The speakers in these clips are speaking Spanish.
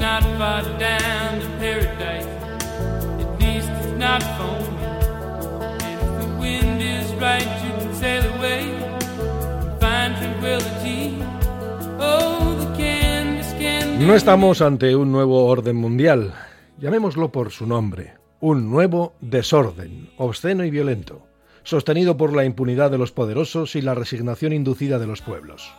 not far down to paradise. At least it's not foam. And if the wind is right, you can sail away and find tranquility. Oh, the canvas can... No estamos ante un nuevo orden mundial. Llamémoslo por su nombre. Un nuevo desorden, obsceno y violento, sostenido por la impunidad de los poderosos y la resignación inducida de los pueblos.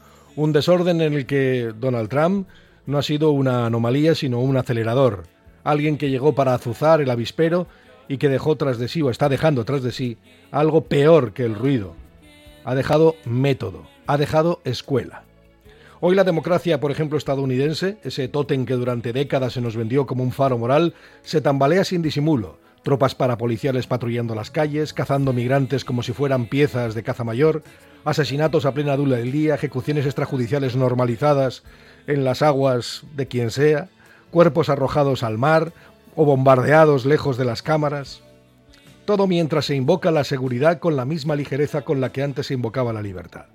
Un desorden en el que Donald Trump no ha sido una anomalía, sino un acelerador, alguien que llegó para azuzar el avispero y que dejó tras de sí, o está dejando tras de sí, algo peor que el ruido. Ha dejado método, ha dejado escuela. Hoy la democracia, por ejemplo, estadounidense, ese tótem que durante décadas se nos vendió como un faro moral, se tambalea sin disimulo. Tropas parapoliciales patrullando las calles, cazando migrantes como si fueran piezas de caza mayor, asesinatos a plena luz del día, ejecuciones extrajudiciales normalizadas en las aguas de quien sea, cuerpos arrojados al mar o bombardeados lejos de las cámaras. Todo mientras se invoca la seguridad con la misma ligereza con la que antes se invocaba la libertad.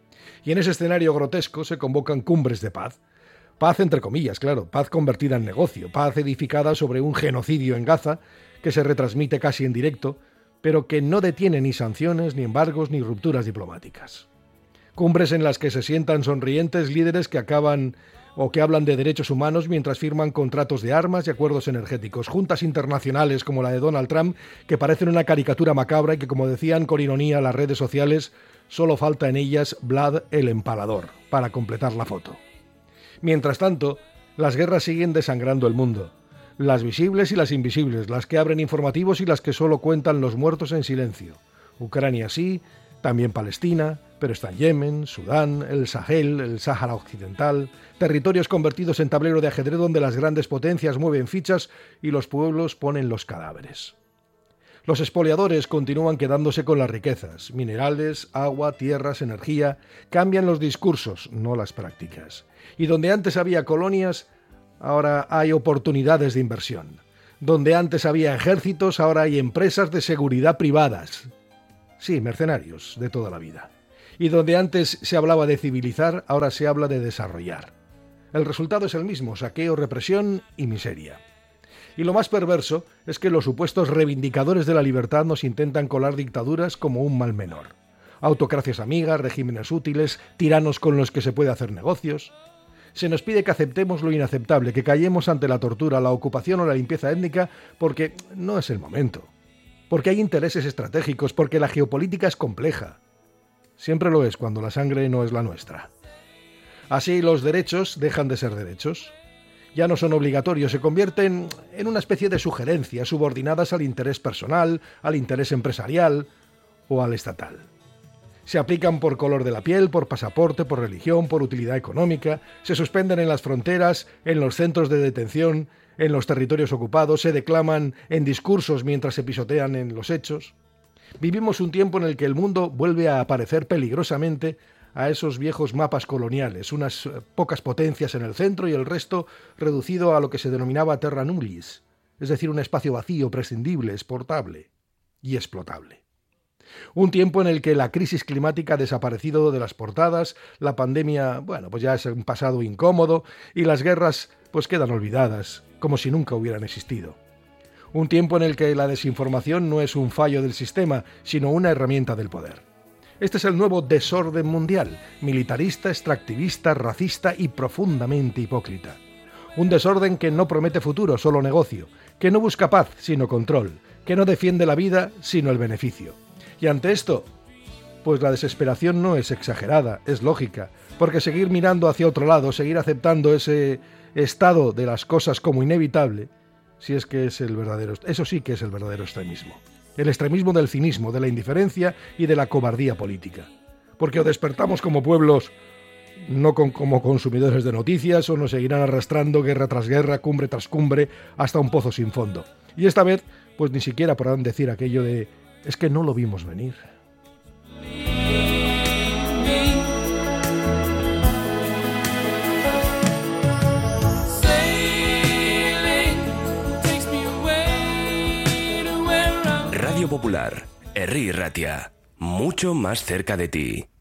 Y en ese escenario grotesco se convocan cumbres de paz. Paz entre comillas, claro, paz convertida en negocio, paz edificada sobre un genocidio en Gaza que se retransmite casi en directo, pero que no detiene ni sanciones, ni embargos, ni rupturas diplomáticas. Cumbres en las que se sientan sonrientes líderes que acaban o que hablan de derechos humanos mientras firman contratos de armas y acuerdos energéticos. Juntas internacionales como la de Donald Trump, que parecen una caricatura macabra y que, como decían con ironía las redes sociales, solo falta en ellas Vlad el Empalador para completar la foto. Mientras tanto, las guerras siguen desangrando el mundo. Las visibles y las invisibles, las que abren informativos y las que solo cuentan los muertos en silencio. Ucrania sí, también Palestina, pero están Yemen, Sudán, el Sahel, el Sáhara Occidental, territorios convertidos en tablero de ajedrez donde las grandes potencias mueven fichas y los pueblos ponen los cadáveres. Los expoliadores continúan quedándose con las riquezas, minerales, agua, tierras, energía, cambian los discursos, no las prácticas. Y donde antes había colonias, ahora hay oportunidades de inversión. Donde antes había ejércitos, ahora hay empresas de seguridad privadas. Sí, mercenarios de toda la vida. Y donde antes se hablaba de civilizar, ahora se habla de desarrollar. El resultado es el mismo, saqueo, represión y miseria. Y lo más perverso es que los supuestos reivindicadores de la libertad nos intentan colar dictaduras como un mal menor. Autocracias amigas, regímenes útiles, tiranos con los que se puede hacer negocios. Se nos pide que aceptemos lo inaceptable, que callemos ante la tortura, la ocupación o la limpieza étnica, porque no es el momento. Porque hay intereses estratégicos, porque la geopolítica es compleja. Siempre lo es cuando la sangre no es la nuestra. Así los derechos dejan de ser derechos. Ya no son obligatorios, se convierten en una especie de sugerencias subordinadas al interés personal, al interés empresarial o al estatal. Se aplican por color de la piel, por pasaporte, por religión, por utilidad económica, se suspenden en las fronteras, en los centros de detención, en los territorios ocupados, se declaman en discursos mientras se pisotean en los hechos. Vivimos un tiempo en el que el mundo vuelve a aparecer peligrosamente a esos viejos mapas coloniales, unas pocas potencias en el centro y el resto reducido a lo que se denominaba terra nullius, es decir, un espacio vacío, prescindible, exportable y explotable. Un tiempo en el que la crisis climática ha desaparecido de las portadas, la pandemia, pues ya es un pasado incómodo y las guerras pues quedan olvidadas, como si nunca hubieran existido. Un tiempo en el que la desinformación no es un fallo del sistema, sino una herramienta del poder. Este es el nuevo desorden mundial, militarista, extractivista, racista y profundamente hipócrita. Un desorden que no promete futuro, solo negocio, que no busca paz, sino control, que no defiende la vida, sino el beneficio. Y ante esto, pues la desesperación no es exagerada, es lógica, porque seguir mirando hacia otro lado, seguir aceptando ese estado de las cosas como inevitable, si es que es el verdadero, eso sí que es el verdadero extremismo. El extremismo del cinismo, de la indiferencia y de la cobardía política. Porque o despertamos como pueblos, no como consumidores de noticias, o nos seguirán arrastrando guerra tras guerra, cumbre tras cumbre, hasta un pozo sin fondo. Y esta vez, pues ni siquiera podrán decir aquello de «es que no lo vimos venir». Radio Popular, Herri Ratia, mucho más cerca de ti.